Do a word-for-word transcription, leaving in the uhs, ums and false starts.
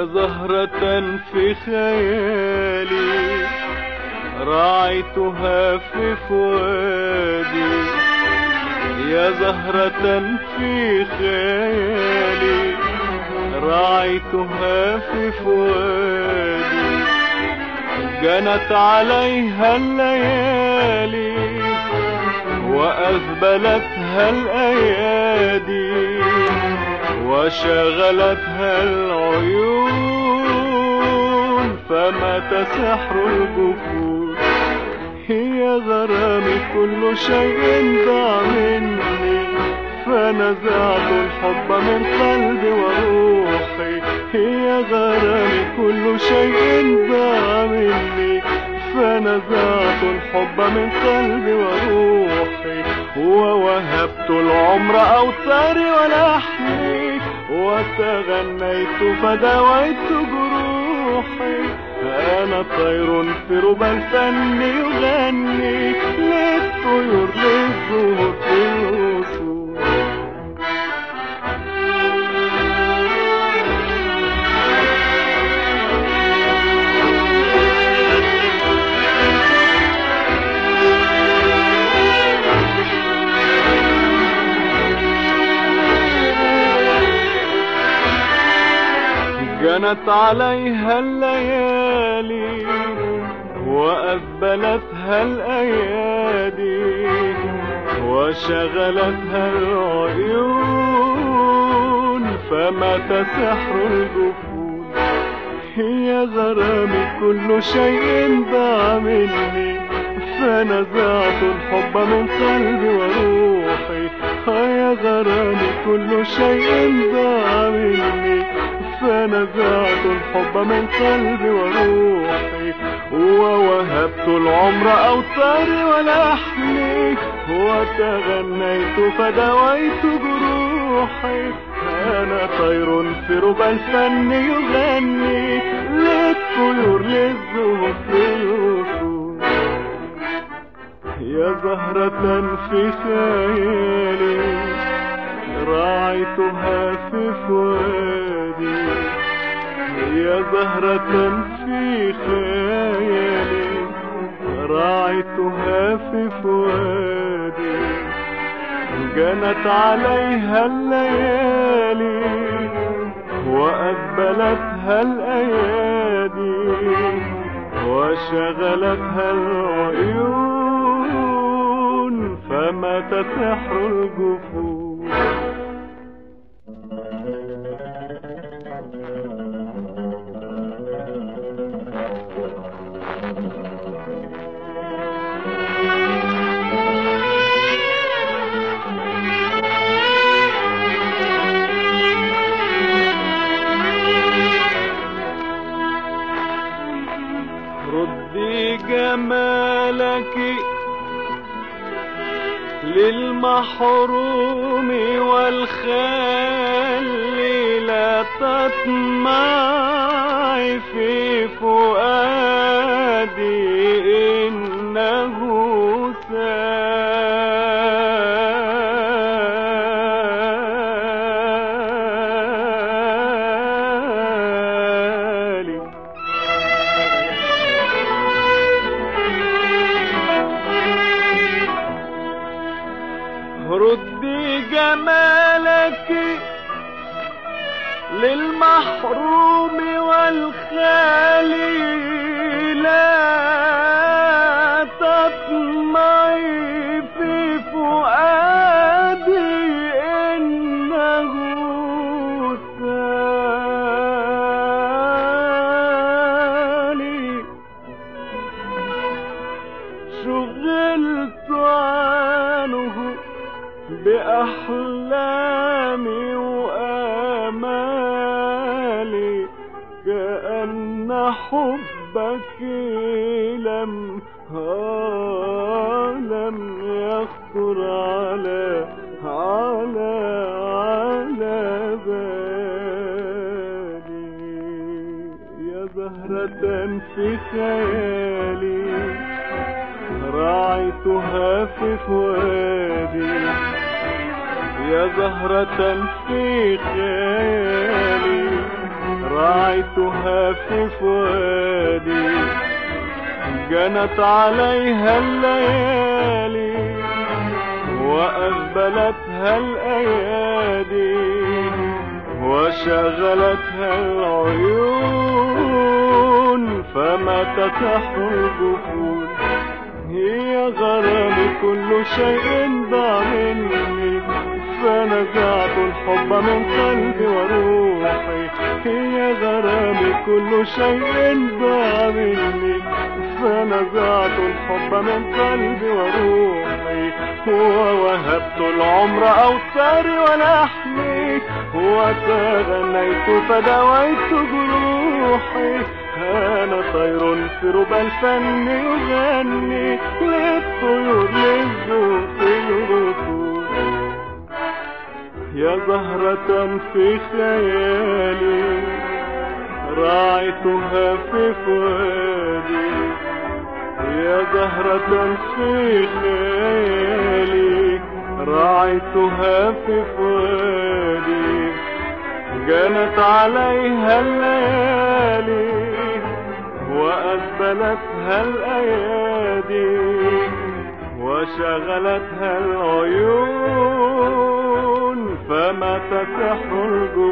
زهرة في خيالي راعيتها في فؤادي، يا زهرة في خيالي راعيتها في فؤادي، جنت عليها الليالي وأذبلتها الأيادي وشغلتها العيون، فمات سحر الجفون. هي غرامي كل شيء ضاع مني، فنزعت الحب من قلبي وروحي. هي غرامي كل شيء ضاع مني، فنزعت الحب من قلبي وروحي. ووهبت العمر أوتاري ولحني، وتغنيت فداويت جروحي. أنا طير في ربى الفن يغني للطيور للزهور في الوصول. جنت عليها الليالي وأذبلتها الأيادي وشغلتها العيون، فمات سحر الجفون. هي غرامي كل شيء ضاع مني، فنزعت الحب من قلبي وروحي. يا غرامي كل شيء ضاع مني، فنزعت الحب من قلبي وروحي. ووهبت العمر أوتاري ولحني، وتغنيت فداويت جروحي. أنا طير في ربى الفن يغني للطيور للزهور في الوصول. يا زهرة في خيالي راعيتها في فؤادي، يا زهرة في خيالي راعيتها في فؤادي، جنت عليها الليالي وأذبلتها الأيادي وشغلتها العيون، فمات سحر الجفون. ردي جمالك للمحروم والخال، لا تطمعي في فؤادي إنه سالي. ردي جمالك للمحروم والخالي، لا تطمعي في فؤادي إنه سالي. شغلت عنه بأحلامي وآمالي، كأن حبك لم لم يخطر على على على بالي. يا زهرة في خيالي راعيتها في فؤادي، يا زهرة في خيالي راعيتها في فؤادي، جنت عليها الليالي وأقبلتها الأيادي وشغلتها العيون فماتت الجفون. هي غرامي كل شيء ضاع مني فنزعت الحب من قلبي وروحي. هي غرامي كل شيء ضاع مني فنزعت الحب من قلبي وروحي. ووهبت العمر أوتاري ولحمي وتغنيت فدويت جروحي. أنا طير في ربى الفن يغني للطيور للذوق الركود. يا زهرة في خيالي راعيتها في فؤادي. يا زهرة في خيالي راعيتها في فؤادي، جنت عليها الليالي وأقبلتها الأيادي وشغلتها العيون فما تسح الجفون.